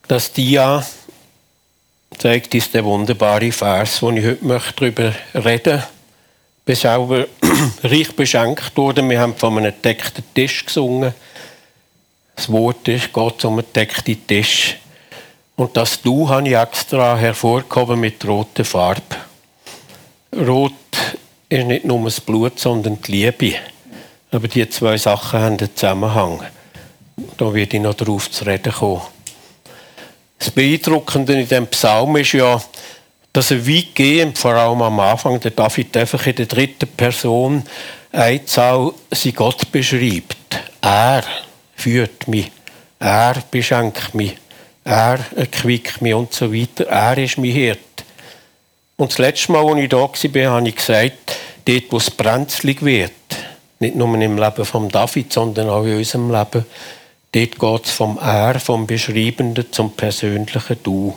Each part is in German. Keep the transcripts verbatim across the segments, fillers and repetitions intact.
Das Dia zeigt uns den wunderbaren Vers, wo ich heute darüber reden möchte. Ich bin selber reich beschenkt worden. Wir haben von einem gedeckten Tisch gesungen. Das Wort ist, geht um einen gedeckten Tisch. Und das Du habe ich extra hervorgehoben mit roter Farbe. Rot ist nicht nur das Blut, sondern die Liebe. Aber die zwei Sachen haben einen Zusammenhang. Da werde ich noch darauf zu reden kommen. Das Beeindruckende in diesem Psalm ist ja, dass er weitgehend, vor allem am Anfang, der David einfach in der dritten Person Einzahl sein Gott beschreibt. Er führt mich, er beschenkt mich, er erquickt mich und so weiter. Er ist mein Hirte. Und das letzte Mal, als ich da war, habe ich gesagt, dort, wo es brenzlig wird, nicht nur im Leben von David, sondern auch in unserem Leben, dort geht es vom Er, vom Beschreibenden zum persönlichen Du.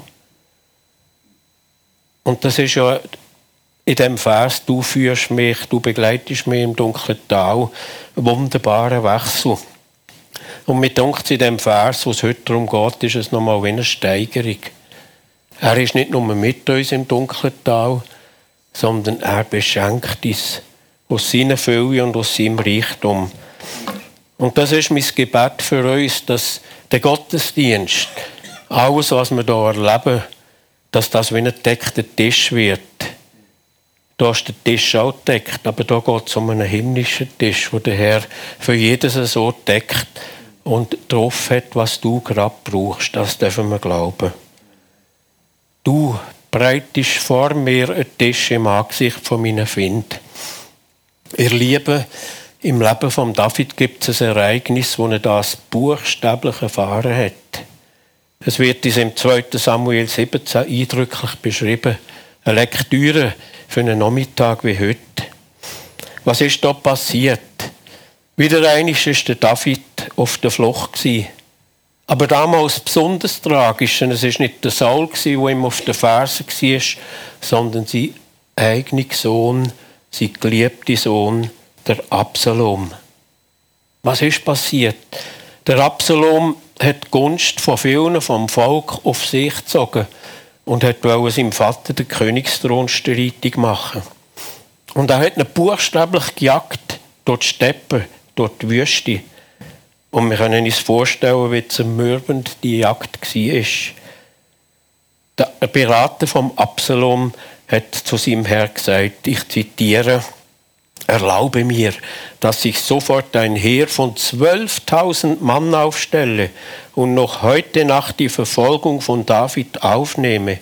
Und das ist ja in dem Vers, du führst mich, du begleitest mich im dunklen Tal, ein wunderbarer Wechsel. Und mir denkt in dem Vers, wo es heute darum geht, ist es nochmal wie eine Steigerung. Er ist nicht nur mit uns im dunklen Tal, sondern er beschenkt uns aus seiner Fülle und aus seinem Reichtum. Und das ist mein Gebet für uns, dass der Gottesdienst, alles, was wir hier erleben, dass das wie ein gedeckter Tisch wird. Da ist der Tisch auch gedeckt, aber da geht es um einen himmlischen Tisch, wo der Herr für jedes so deckt und drauf hat, was du gerade brauchst. Das dürfen wir glauben. Du breitest vor mir einen Tisch im Angesicht von meinen Finden. Ihr Lieben, im Leben von David gibt es ein Ereignis, wo er das buchstäblich erfahren hat. Es wird uns im zweiten Samuel siebzehn eindrücklich beschrieben. Eine Lektüre für einen Nachmittag wie heute. Was ist da passiert? Wieder einmal war der David auf der Flucht. Aber damals besonders tragisch. Es war nicht der Saul, der ihm auf den Fersen war, sondern sein eigener Sohn, sein geliebter Sohn, der Absalom. Was ist passiert? Der Absalom hat die Gunst von vielen vom Volk auf sich gezogen und wollte seinem Vater den Königsthron streitig machen. Und er hat ihn buchstäblich gejagt durch die Steppe, durch die Wüste. Und wir können uns vorstellen, wie zermürbend die Jagd war. Der Berater vom Absalom hat zu seinem Herrn gesagt, ich zitiere, erlaube mir, dass ich sofort ein Heer von zwölftausend Mann aufstelle und noch heute Nacht die Verfolgung von David aufnehme.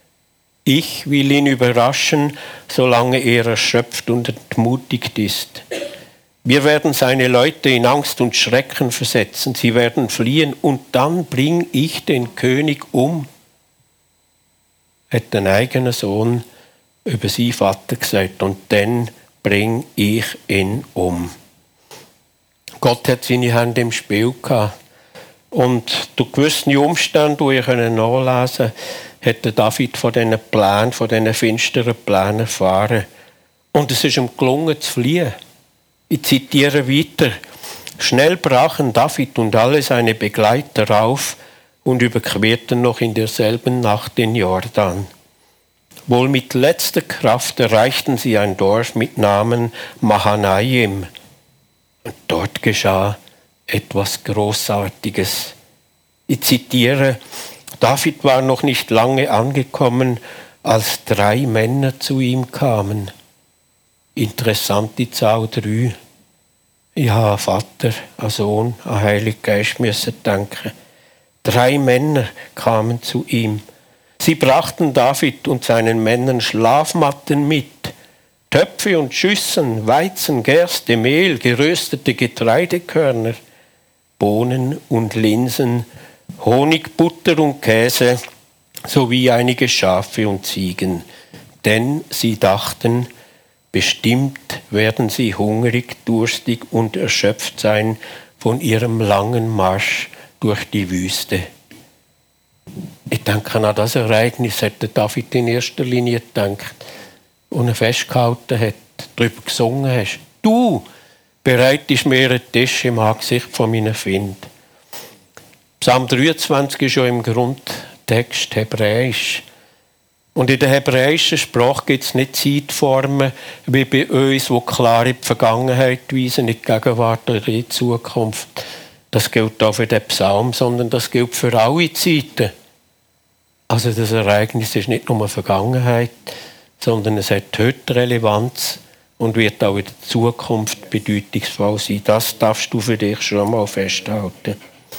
Ich will ihn überraschen, solange er erschöpft und entmutigt ist. Wir werden seine Leute in Angst und Schrecken versetzen. Sie werden fliehen und dann bringe ich den König um. Hat den eigenen Sohn über seinen Vater gesagt und dann bring ich ihn um. Gott hat seine Hände im Spiel gehabt. Und durch gewisse Umstände, die ihr nachlesen könnt, hat David von diesen Plänen, von diesen finsteren Plänen erfahren. Und es ist ihm gelungen zu fliehen. Ich zitiere weiter. Schnell brachen David und alle seine Begleiter auf und überquerten noch in derselben Nacht den Jordan. Wohl mit letzter Kraft erreichten sie ein Dorf mit Namen Mahanaim. Und dort geschah etwas Großartiges. Ich zitiere, David war noch nicht lange angekommen, als drei Männer zu ihm kamen. Interessant die Zahl drei. Ich habe an Vater, an Sohn, an Heiligen Geist müssen denken. Drei Männer kamen zu ihm. Sie brachten David und seinen Männern Schlafmatten mit, Töpfe und Schüsseln, Weizen, Gerste, Mehl, geröstete Getreidekörner, Bohnen und Linsen, Honig, Butter und Käse, sowie einige Schafe und Ziegen. Denn sie dachten, bestimmt werden sie hungrig, durstig und erschöpft sein von ihrem langen Marsch durch die Wüste. Ich denke an das Ereignis, hat David in erster Linie gedacht und er festgehalten hat, darüber gesungen hast. Du bereitest mir einen Tisch im Angesicht von meinen Finden. Psalm dreiundzwanzig ist ja im Grundtext hebräisch. Und in der hebräischen Sprache gibt es nicht Zeitformen wie bei uns, die klar in die Vergangenheit weisen, in die Gegenwart oder in die Zukunft. Das gilt auch für den Psalm, sondern das gilt für alle Zeiten. Also das Ereignis ist nicht nur Vergangenheit, sondern es hat heute Relevanz und wird auch in der Zukunft bedeutungsvoll sein. Das darfst du für dich schon mal festhalten.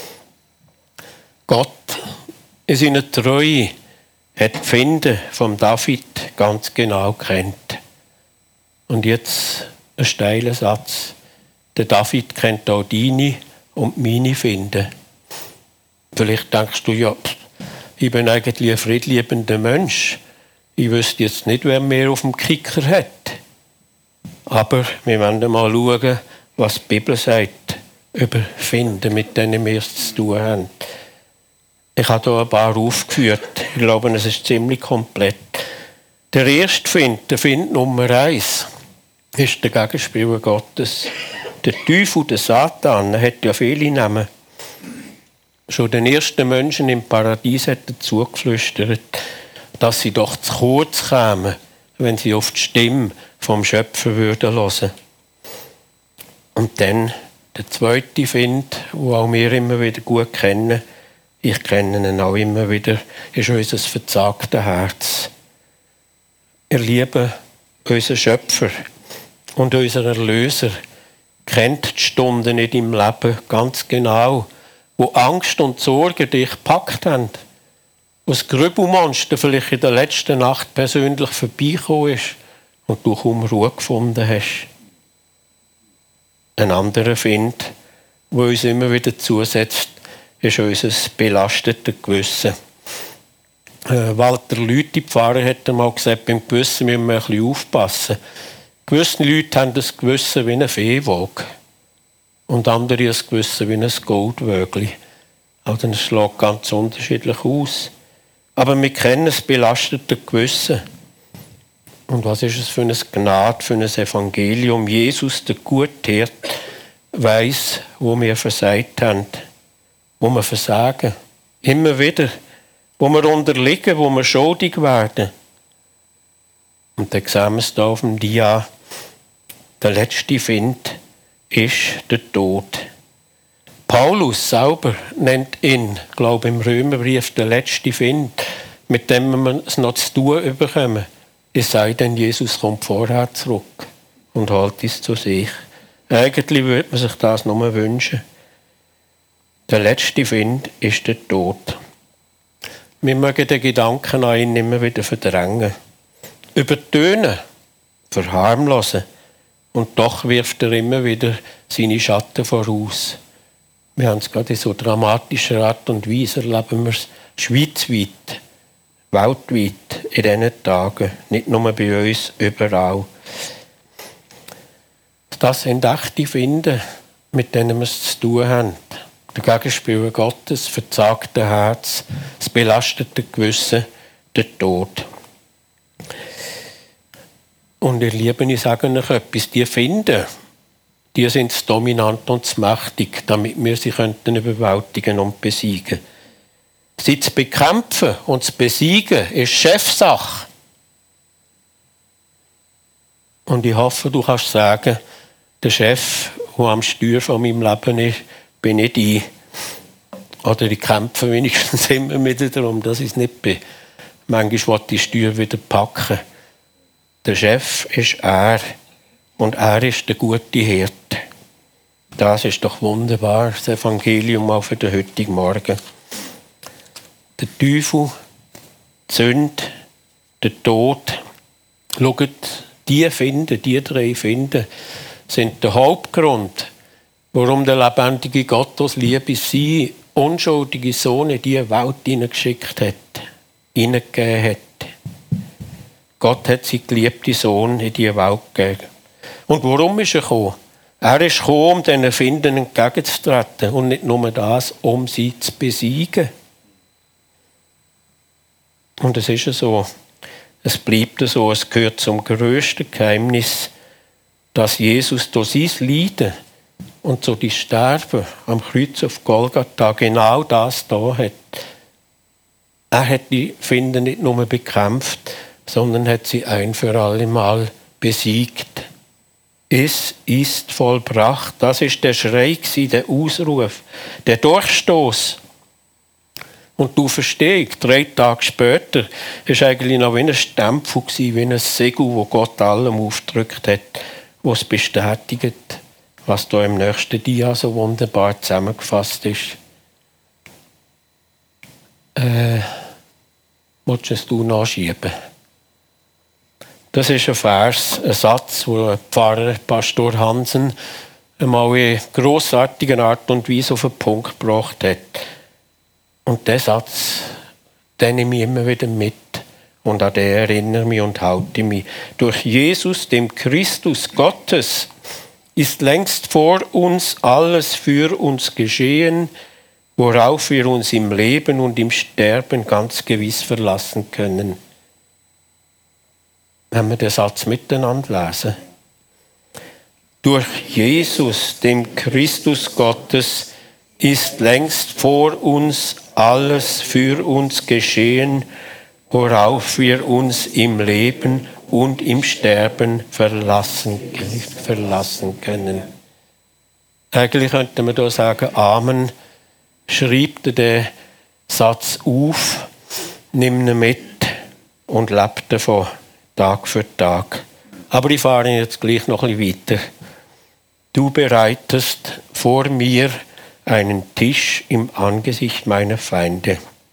Gott in seiner Treue hat die Finde von David ganz genau kennt. Und jetzt ein steiler Satz. Der David kennt auch deine und meine Finde. Vielleicht denkst du, ja, ich bin eigentlich ein friedliebender Mensch. Ich wüsste jetzt nicht, wer mehr auf dem Kicker hat. Aber wir werden mal schauen, was die Bibel sagt über Finden, mit denen wir es zu tun haben. Ich habe hier ein paar aufgeführt. Ich glaube, es ist ziemlich komplett. Der erste Find, der Find Nummer eins, ist der Gegenspieler Gottes. Der Teufel, der Satan, er hat ja viele Namen. Schon den ersten Menschen im Paradies hat er zugeflüstert, dass sie doch zu kurz kämen, wenn sie auf die Stimme vom Schöpfer hören würden. Und dann der zweite Find, den auch wir immer wieder gut kennen, ich kenne ihn auch immer wieder, ist unser verzagtes Herz. Wir lieben unseren Schöpfer und unseren Erlöser, kennt die Stunden in deinem Leben ganz genau, wo Angst und Sorge dich gepackt haben, wo das Grübelmonster vielleicht in der letzten Nacht persönlich vorbeigekommen ist und du kaum Ruhe gefunden hast. Ein anderer Find, der uns immer wieder zusetzt, ist unser belastetes Gewissen. Äh, Walter Lüthi, Pfarrer, hat einmal gesagt, beim Gewissen müssen wir ein bisschen aufpassen. Gewisse Leute haben das Gewissen wie eine Feenwaage und andere das Gewissen wie ein Goldwögli. Also das schlägt ganz unterschiedlich aus. Aber wir kennen das belastete Gewissen. Und was ist es für eine Gnade, für ein Evangelium? Jesus, der gute Hirt, weiss, wo wir versagt haben, wo wir versagen. Immer wieder. Wo wir unterliegen, wo wir schuldig werden. Und dann sehen wir es hier auf dem Dia. Der letzte Find ist der Tod. Paulus selber nennt ihn, glaube ich, im Römerbrief den letzten Find, mit dem wir es noch zu tun bekommen. Es sei denn, Jesus kommt vorher zurück und holt es zu sich. Eigentlich würde man sich das nur wünschen. Der letzte Find ist der Tod. Wir mögen den Gedanken an ihn immer wieder verdrängen, übertönen, verharmlosen. Und doch wirft er immer wieder seine Schatten voraus. Wir haben es gerade in so dramatischer Art und Weise, erleben wir es schweizweit, weltweit in diesen Tagen, nicht nur bei uns, überall. Das sind echte Finden, mit denen wir es zu tun haben. Der Gegenspieler Gottes, das verzagte Herz, das belastete Gewissen, der Tod. Und ihr Lieben, ich sage euch etwas, die Finden, die sind zu dominant und zu mächtig, damit wir sie könnten überwältigen und besiegen. Sie zu bekämpfen und zu besiegen, ist Chefsache. Und ich hoffe, du kannst sagen, der Chef, der am Steuer von meinem Leben ist, bin nicht ich. Oder ich kämpfe wenigstens immer wieder darum, dass ich es nicht bin. Manchmal will ich die Steuer wieder packen. Der Chef ist er und er ist der gute Hirte. Das ist doch wunderbar, das Evangelium auch für den heutigen Morgen. Der Teufel, die Sünde, der Tod, schaut, die finden, die drei finden, sind der Hauptgrund, warum der lebendige Gott aus Liebe seinen unschuldigen Sohn in diese Welt hineingeschickt hat, hineingegeben hat. Gott hat seinen geliebten Sohn in diese Welt gegeben. Und warum ist er gekommen? Er ist gekommen, um diesen Finden entgegenzutreten und nicht nur das, um sie zu besiegen. Und es ist so, es bleibt so, es gehört zum grössten Geheimnis, dass Jesus durch sein Leiden und so die Sterben am Kreuz auf Golgatha genau das da hat. Er hat die Finden nicht nur bekämpft, sondern hat sie ein für alle Mal besiegt. Es ist vollbracht. Das ist der Schrei, der Ausruf, der Durchstoß. Und du verstehst, drei Tage später, war eigentlich noch wie ein Stempel, wie ein Segel, wo Gott allem aufgedrückt hat, was bestätigt, was da im nächsten Dia so wunderbar zusammengefasst ist. Äh, willst du nachschieben? Das ist ein Vers, ein Satz, den der Pfarrer Pastor Hansen einmal in grossartiger Art und Weise auf den Punkt gebracht hat. Und diesen Satz, den nehme ich immer wieder mit. Und an den erinnere mich und halte mich. Durch Jesus, dem Christus Gottes, ist längst vor uns alles für uns geschehen, worauf wir uns im Leben und im Sterben ganz gewiss verlassen können. Wenn wir den Satz miteinander lesen. Durch Jesus, dem Christus Gottes, ist längst vor uns alles für uns geschehen, worauf wir uns im Leben und im Sterben verlassen, verlassen können. Eigentlich könnte man da sagen, Amen, schreib dir den Satz auf, nimm ihn mit und lebe davon. Tag für Tag. Aber ich fahre jetzt gleich noch ein bisschen weiter. Du bereitest vor mir einen Tisch im Angesicht meiner Feinde.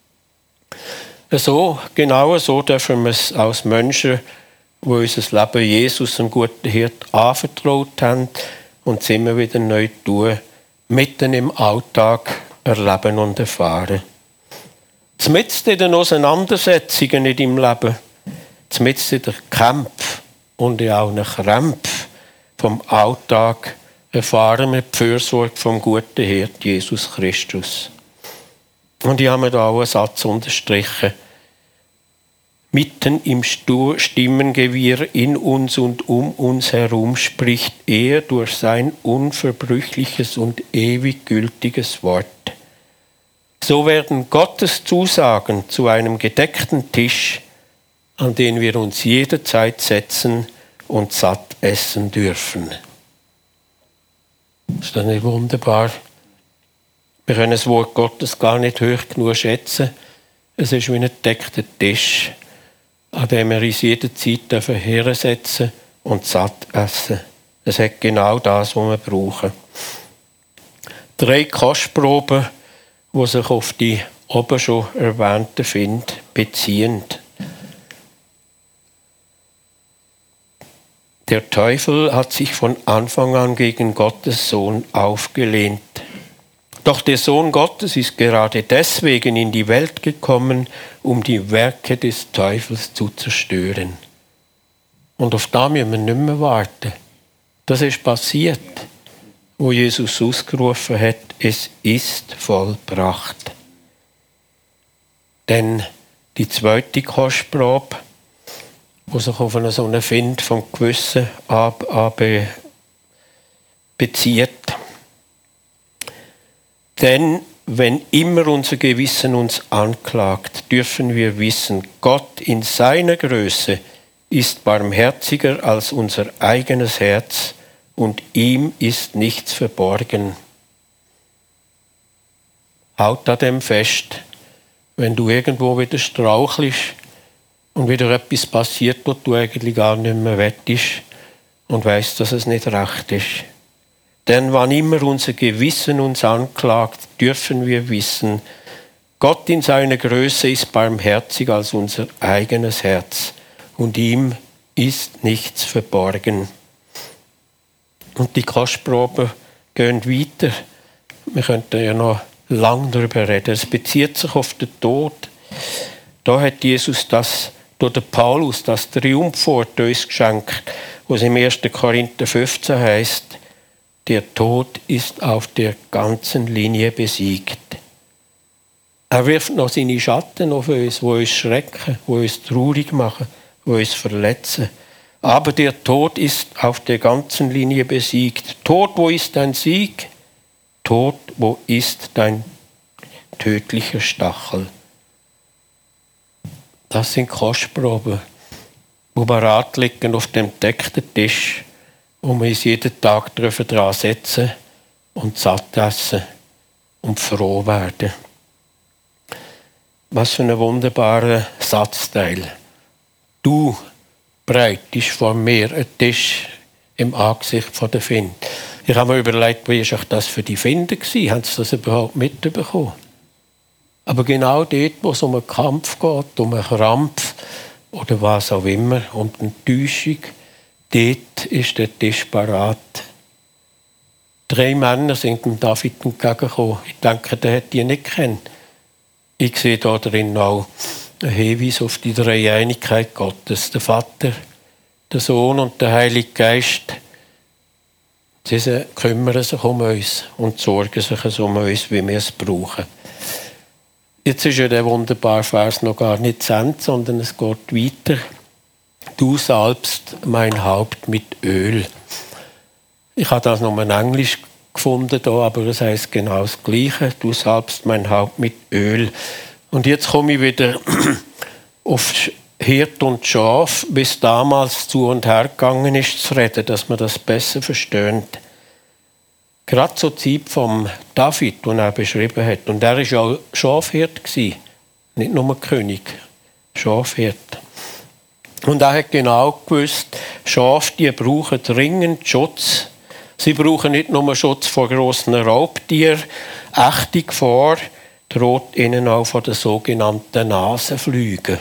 So, genau so dürfen wir es als Menschen, die unser Leben Jesus, dem guten Hirt, anvertraut haben und es immer wieder neu tun, mitten im Alltag erleben und erfahren. Mitten in den Auseinandersetzungen in deinem Leben, mitten in den Kämpfen und in allen Krämpfen vom Alltag erfahren wir die Fürsorge vom guten Hirt Jesus Christus. Und ich habe mir da auch einen Satz unterstrichen. Mitten im Stimmengewirr in uns und um uns herum spricht er durch sein unverbrüchliches und ewig gültiges Wort. So werden Gottes Zusagen zu einem gedeckten Tisch, an den wir uns jederzeit setzen und satt essen dürfen. Ist das nicht wunderbar? Wir können das Wort Gottes gar nicht hoch genug schätzen. Es ist wie ein gedeckter Tisch, an dem wir uns jederzeit hersetzen und satt essen. Es hat genau das, was wir brauchen. Drei Kostproben, die sich auf die oben schon erwähnten Finde beziehen. Der Teufel hat sich von Anfang an gegen Gottes Sohn aufgelehnt. Doch der Sohn Gottes ist gerade deswegen in die Welt gekommen, um die Werke des Teufels zu zerstören. Und auf das müssen wir nicht mehr warten. Das ist passiert, wo Jesus ausgerufen hat, es ist vollbracht. Denn die zweite Kostprobe, die sich auf einen so einen Find vom Gewissen ab, ab, bezieht. Denn wenn immer unser Gewissen uns anklagt, dürfen wir wissen, Gott in seiner Größe ist barmherziger als unser eigenes Herz und ihm ist nichts verborgen. Halt an dem fest, wenn du irgendwo wieder strauchelst und wieder etwas passiert, was du eigentlich gar nicht mehr wettest und weißt, dass es nicht recht ist. Denn wann immer unser Gewissen uns anklagt, dürfen wir wissen, Gott in seiner Größe ist barmherziger als unser eigenes Herz und ihm ist nichts verborgen. Und die Kostproben gehen weiter. Wir könnten ja noch lange darüber reden. Es bezieht sich auf den Tod. Da hat Jesus das durch den Paulus das Triumphwort uns geschenkt, was im ersten Korinther fünfzehn heißt, der Tod ist auf der ganzen Linie besiegt. Er wirft noch seine Schatten auf uns, die uns schrecken, die uns traurig machen, die uns verletzen. Aber der Tod ist auf der ganzen Linie besiegt. Tod, wo ist dein Sieg? Tod, wo ist dein tödlicher Stachel? Das sind Kostproben, die bereit liegen auf dem deckten Tisch, wo wir uns jeden Tag dran setzen und satt essen und froh werden. Was für ein wunderbarer Satzteil. Du breitest vor mir einen Tisch im Angesicht der Finder. Ich habe mir überlegt, wie war das für die Finder gewesen? Haben sie das überhaupt mitbekommen? Aber genau dort, wo es um einen Kampf geht, um einen Krampf oder was auch immer, um die Enttäuschung, dort ist der Tisch parat. Drei Männer sind dem David entgegengekommen. Ich denke, der hätte die nicht kennen. Ich sehe da drin auch einen Hinweis auf die Dreieinigkeit Gottes. Der Vater, der Sohn und der Heilige Geist. Sie kümmern sich um uns und sorgen sich um uns, wie wir es brauchen. Jetzt ist ja der wunderbare Vers noch gar nicht zu Ende, sondern es geht weiter. Du salbst mein Haupt mit Öl. Ich habe das noch in Englisch gefunden, hier, aber es heisst genau das Gleiche. Du salbst mein Haupt mit Öl. Und jetzt komme ich wieder auf Hirt und Schaf, wie es damals zu und her gegangen ist, zu reden, dass man das besser versteht. Gerade zur Zeit von David, den er beschrieben hat. Und er war ja Schafhirt, nicht nur König, Schafhirt. Und er hat genau gewusst, Schafe, die brauchen dringend Schutz. Sie brauchen nicht nur Schutz vor grossen Raubtieren. Echte Gefahr droht ihnen auch von den sogenannten Nasenflügen.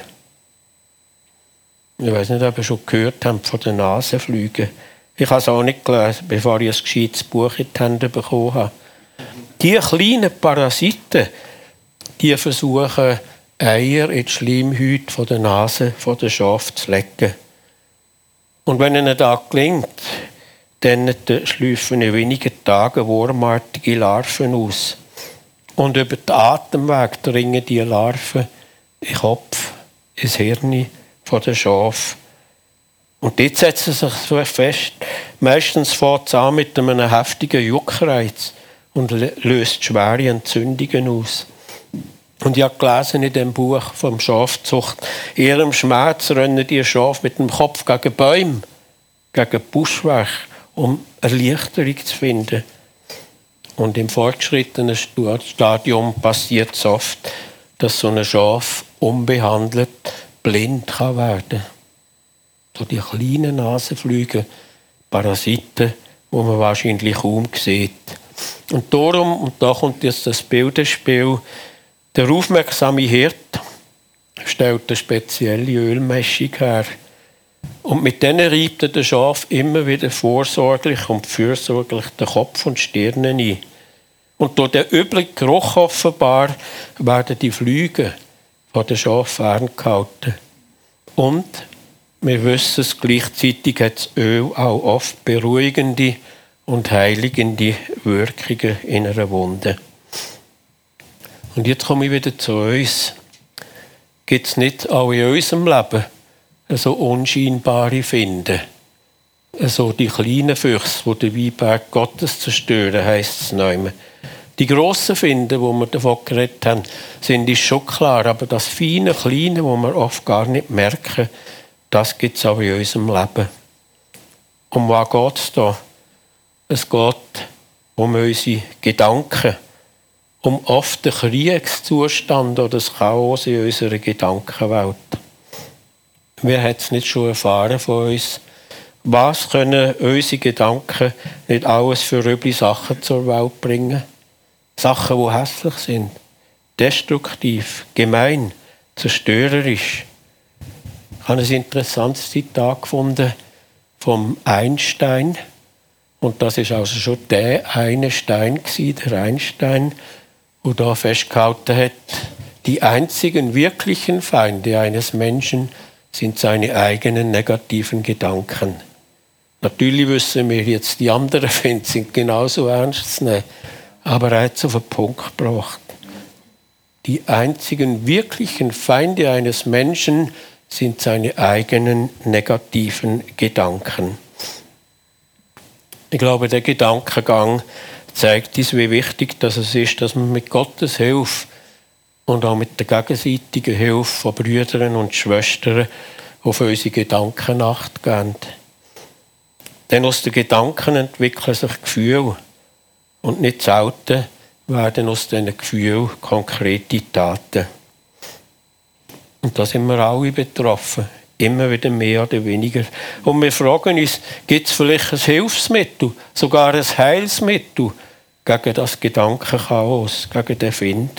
Ich weiß nicht, ob ihr schon gehört habt von den Nasenflügen. Ich habe es auch nicht gelesen, bevor ich ein gescheites Buch in die Hände bekommen habe. Die kleinen Parasiten, die versuchen, Eier in die Schleimhäute von der Nase von der Schafe zu legen. Und wenn ihnen das gelingt, dann schlüpfen in wenigen Tagen wurmartige Larven aus. Und über den Atemweg dringen die Larven in den Kopf, ins Hirn von der Schafe. Und dort setzen sie sich so fest. Meistens fängt es an mit einem heftigen Juckreiz und löst schwere Entzündungen aus. Und ich habe gelesen in dem Buch vom Schafzucht, in ihrem Schmerz rennen die Schafe mit dem Kopf gegen Bäume, gegen Buschwerk, um Erleichterung zu finden. Und im fortgeschrittenen Stadium passiert es oft, dass so ein Schaf unbehandelt blind kann werden. So die kleinen Nasenflüge, Parasiten, die man wahrscheinlich kaum sieht. Und darum, und da kommt jetzt das Bilderspiel, der aufmerksame Hirt stellt eine spezielle Ölmischung her. Und mit denen reibt er den Schaf immer wieder vorsorglich und fürsorglich den Kopf und die Stirn ein. Und durch den üblichen Geruch offenbar werden die Flüge von den Schafen ferngehalten. Und wir wissen es, gleichzeitig hat das Öl auch oft beruhigende und heiligende Wirkungen in einer Wunde. Und jetzt komme ich wieder zu uns. Gibt es nicht auch in unserem Leben so unscheinbare Finden? So die kleinen Füchse, die den Weinberg Gottes zerstören, heisst es nicht mehr. Die grossen Finden, die wir davon geredet haben, sind uns schon klar. Aber das feine, kleine, das wir oft gar nicht merken, das gibt es auch in unserem Leben. Um was geht es da? Es geht um unsere Gedanken. Um oft den Kriegszustand oder das Chaos in unserer Gedankenwelt. Wer hat es nicht schon erfahren von uns? Was können unsere Gedanken nicht alles für üble Sachen zur Welt bringen? Sachen, die hässlich sind, destruktiv, gemein, zerstörerisch. Ich habe ein interessantes Zitat gefunden vom Einstein. Und das ist also schon der eine Stein gewesen, der Einstein, der da festgehalten hat, die einzigen wirklichen Feinde eines Menschen sind seine eigenen negativen Gedanken. Natürlich wissen wir jetzt, die anderen Feinde sind genauso ernst zu nehmen, aber er hat es auf den Punkt gebracht. Die einzigen wirklichen Feinde eines Menschen sind seine eigenen negativen Gedanken. Ich glaube, der Gedankengang zeigt uns, wie wichtig das ist, dass wir mit Gottes Hilfe und auch mit der gegenseitigen Hilfe von Brüdern und Schwestern auf unsere Gedanken Acht geben. Denn aus den Gedanken entwickeln sich Gefühle und nicht selten werden aus diesen Gefühlen konkrete Taten. Und da sind wir alle betroffen, immer wieder mehr oder weniger. Und wir fragen uns, gibt es vielleicht ein Hilfsmittel, sogar ein Heilsmittel gegen das Gedankenchaos, gegen den Find?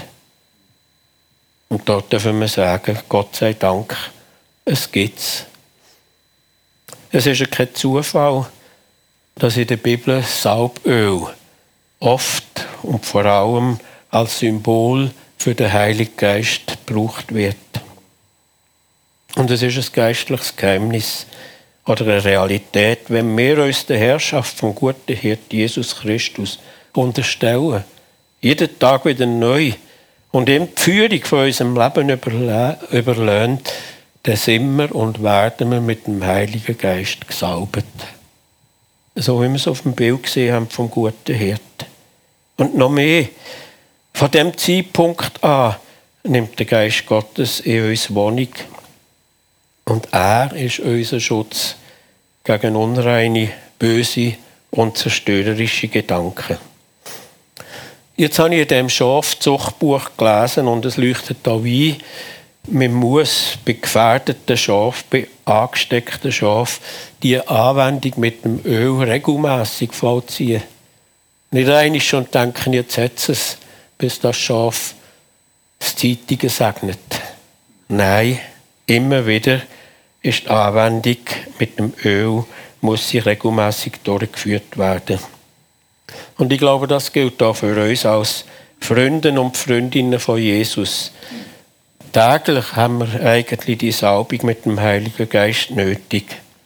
Und dort dürfen wir sagen, Gott sei Dank, es gibt's. Es ist ja kein Zufall, dass in der Bibel Salböl oft und vor allem als Symbol für den Heiligen Geist gebraucht wird. Und es ist ein geistliches Geheimnis oder eine Realität, wenn wir uns der Herrschaft vom guten Hirt Jesus Christus unterstellen, jeden Tag wieder neu und ihm die Führung von unserem Leben überlassen, dann sind wir und werden wir mit dem Heiligen Geist gesalbt. So wie wir es auf dem Bild gesehen haben vom guten Hirt. Und noch mehr, von dem Zeitpunkt an nimmt der Geist Gottes in uns Wohnung. Und er ist unser Schutz gegen unreine, böse und zerstörerische Gedanken. Jetzt habe ich in diesem Schafzuchtbuch gelesen und es leuchtet da ein, man muss bei gefährdeten Schafen, bei angesteckten Schafen, die Anwendung mit dem Öl regelmässig vollziehen. Nicht einmal schon denken, jetzt hat es, bis das Schaf das Zeitige segnet. Nein, immer wieder ist die Anwendung mit dem Öl, muss sie regelmässig durchgeführt werden. Und ich glaube, das gilt auch für uns als Freunde und Freundinnen von Jesus. Täglich haben wir eigentlich die Salbung mit dem Heiligen Geist nötig.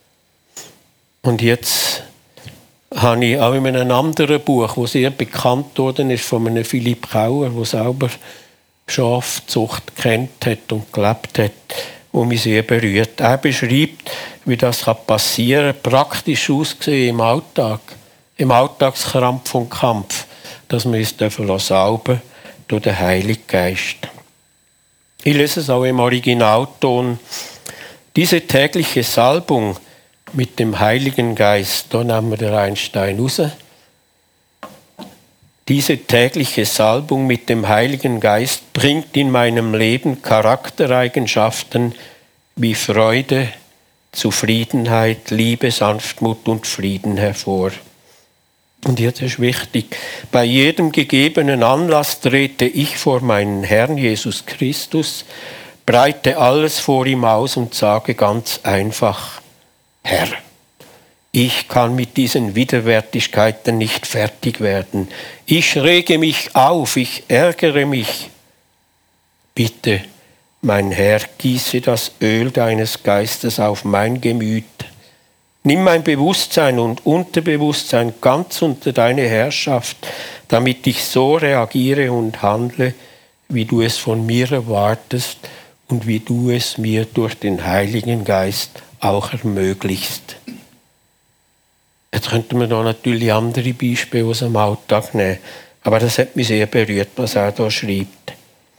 Und jetzt habe ich auch in einem anderen Buch, das sehr bekannt worden ist, von einem Philipp Kauer, der selber Schafzucht kennt hat und gelebt hat, wo mich sehr berührt. Er beschreibt, wie das passieren kann, praktisch ausgesehen im Alltag, im Alltagskrampf und Kampf, dass wir uns salben durch den Heiligen Geist. Ich lese es auch im Originalton. Diese tägliche Salbung mit dem Heiligen Geist, da nehmen wir den Einstein raus. Diese tägliche Salbung mit dem Heiligen Geist bringt in meinem Leben Charaktereigenschaften wie Freude, Zufriedenheit, Liebe, Sanftmut und Frieden hervor. Und jetzt ist wichtig, bei jedem gegebenen Anlass trete ich vor meinen Herrn Jesus Christus, breite alles vor ihm aus und sage ganz einfach, Herr, ich kann mit diesen Widerwärtigkeiten nicht fertig werden. Ich rege mich auf, ich ärgere mich. Bitte, mein Herr, gieße das Öl deines Geistes auf mein Gemüt. Nimm mein Bewusstsein und Unterbewusstsein ganz unter deine Herrschaft, damit ich so reagiere und handle, wie du es von mir erwartest und wie du es mir durch den Heiligen Geist auch ermöglichst. Jetzt könnte man da natürlich andere Beispiele aus dem Alltag nehmen, aber das hat mich sehr berührt, was er da schreibt.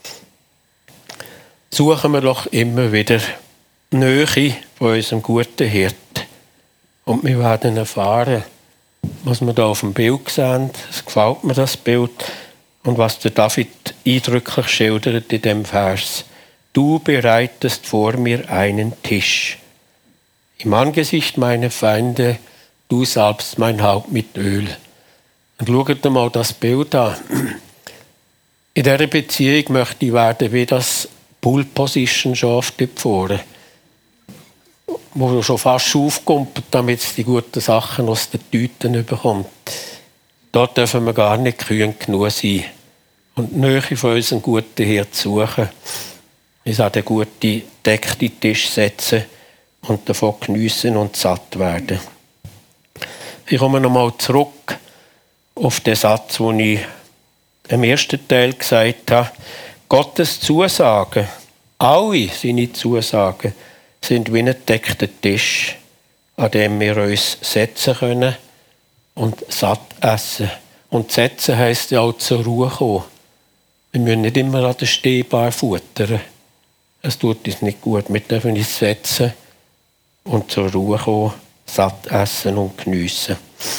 Suchen wir doch immer wieder Nähe von unserem guten Hirt. Und wir werden erfahren, was wir da auf dem Bild sehen. Es gefällt mir, das Bild. Und was der David eindrücklich schildert in dem Vers. Du bereitest vor mir einen Tisch. Im Angesicht meiner Feinde, du salbst mein Haupt mit Öl. Und schaut mal das Bild an. In dieser Beziehung möchte ich werden wie das Pull-Position-Schaf dort vorne, wo schon fast aufkommt, damit es die guten Sachen aus den Tüten bekommt. Dort dürfen wir gar nicht kühn genug sein. Und die Nähe von unserem guten Hirt suchen. Wir sollten den guten deckten Tisch setzen und davon geniessen und satt werden. Ich komme nochmal zurück auf den Satz, den ich im ersten Teil gesagt habe. Gottes Zusagen, alle seine Zusagen, sind wie ein gedeckter Tisch, an dem wir uns setzen können und satt essen. Und setzen heisst ja auch zur Ruhe kommen. Wir müssen nicht immer an der Stehbar futtern. Es tut uns nicht gut. Wir dürfen uns setzen und zur Ruhe kommen, satt essen und geniessen.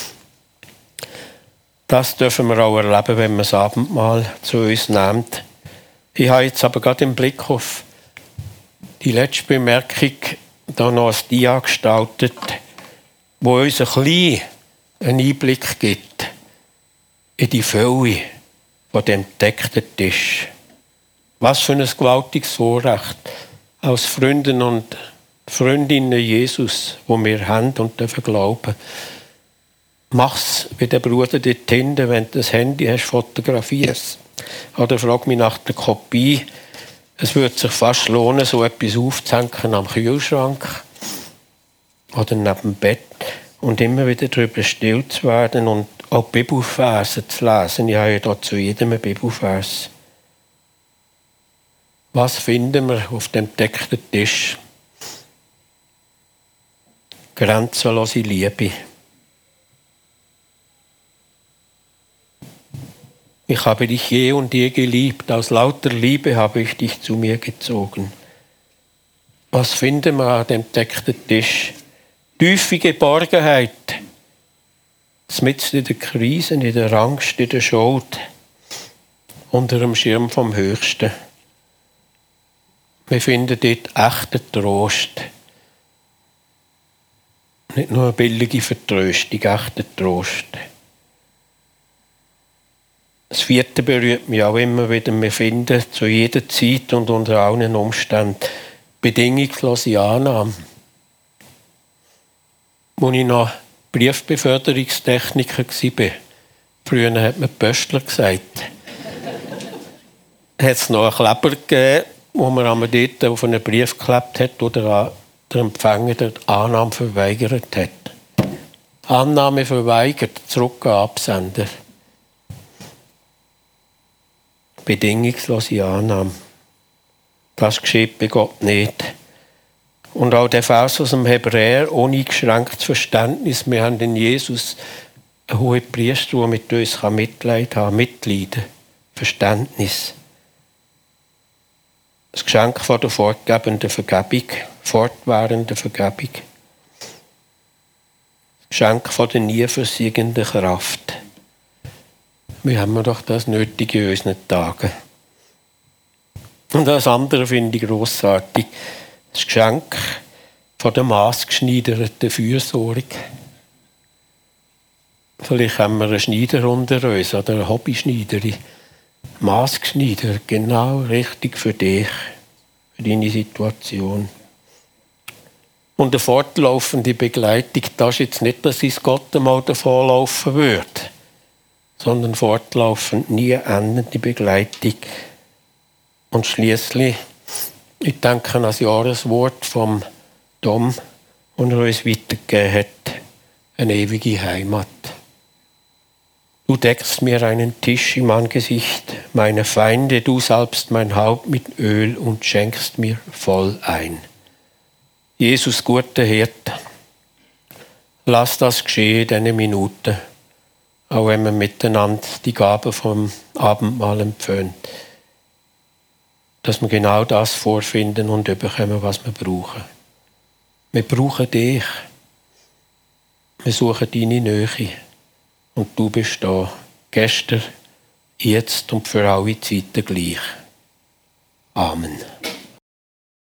Das dürfen wir auch erleben, wenn man das Abendmahl zu uns nimmt. Ich habe jetzt aber gerade im Blick auf die letzte Bemerkung da noch ein Dia gestaltet, wo uns ein bisschen einen Einblick gibt in die Fülle von dem gedeckten Tisch. Was für ein gewaltiges Vorrecht als Freunde und Freundinnen Jesus, wo wir haben und dürfen glauben. Mach's wie der Bruder dort hinten, wenn du das Handy hast, fotografierst. Oder frag mich nach der Kopie. Es würde sich fast lohnen, so etwas aufzuhängen am Kühlschrank oder neben dem Bett und immer wieder darüber still zu werden und auch Bibelverse zu lesen. Ich habe ja da zu jedem einen Bibelvers. Was finden wir auf dem gedeckten Tisch? Grenzenlose Liebe. Ich habe dich je und je geliebt, aus lauter Liebe habe ich dich zu mir gezogen. Was finden wir an dem gedeckten Tisch? Tiefe Geborgenheit, mitten in der Krise, in der Angst, in der Schuld, unter dem Schirm vom Höchsten. Wir finden dort echten Trost. Nicht nur eine billige Vertröstung, echten Trost. Das Vierte berührt mich auch immer wieder. Wir finden zu jeder Zeit und unter allen Umständen bedingungslose Annahme. Als ich noch Briefbeförderungstechniker war, früher hat man Pöstler gesagt, hat es noch einen Kleber gegeben, wo man einmal dort auf einen Brief geklebt hat oder der Empfänger die Annahme verweigert hat. Annahme verweigert, zurück an Absender. Bedingungslose Annahme. Das geschieht bei Gott nicht. Und auch der Vers aus dem Hebräer, ohne eingeschränktes Verständnis. Wir haben in Jesus einen hohen Priester, der mit uns Mitleid haben kann, Mitleiden, Verständnis. Das Geschenk von der fortgebenden Vergebung, fortwährenden Vergebung. Das Geschenk von der nie versiegenden Kraft. Wir haben doch das nötig in unseren Tagen. Und das andere finde ich grossartig. Das Geschenk von der maßgeschneiderten Fürsorge. Vielleicht haben wir einen Schneider unter uns oder eine Hobbyschneiderin. Maßgeschneidert, genau richtig für dich, für deine Situation. Und eine fortlaufende Begleitung, das ist jetzt nicht, dass es Gott einmal davonlaufen würde, sondern fortlaufend, nie endende Begleitung. Und schliesslich, ich denke an das Jahreswort vom Dom, das er uns weitergegeben hat, eine ewige Heimat. Du deckst mir einen Tisch im Angesicht meiner Feinde, du salbst mein Haupt mit Öl und schenkst mir voll ein. Jesus, guter Hirte, lass das geschehen in diesen Minuten, auch wenn wir miteinander die Gabe vom Abendmahl empfangen, dass wir genau das vorfinden und bekommen, was wir brauchen. Wir brauchen dich. Wir suchen deine Nähe. Und du bist da, gestern, jetzt und für alle Zeiten gleich. Amen.